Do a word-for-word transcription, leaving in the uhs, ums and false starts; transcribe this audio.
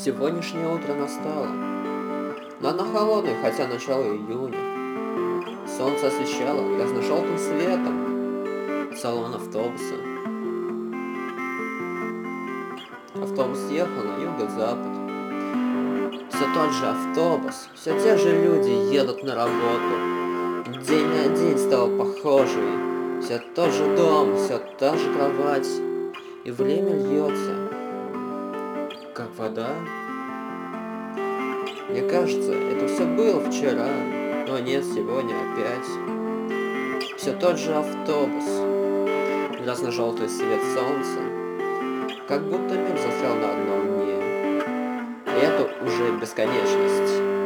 Сегодняшнее утро настало, но оно холодное, хотя начало июня. Солнце освещало грязно-желтым светом салон автобуса. Автобус ехал на юго-запад. Все тот же автобус, все те же люди едут на работу. День на день стал похожий. Все тот же дом, все та же кровать. И время льется, как вода. Мне кажется, это все было вчера, но нет, сегодня опять. Все тот же автобус, грязно-желтый свет солнца, как будто мир застрял на одном дне. И это уже бесконечность.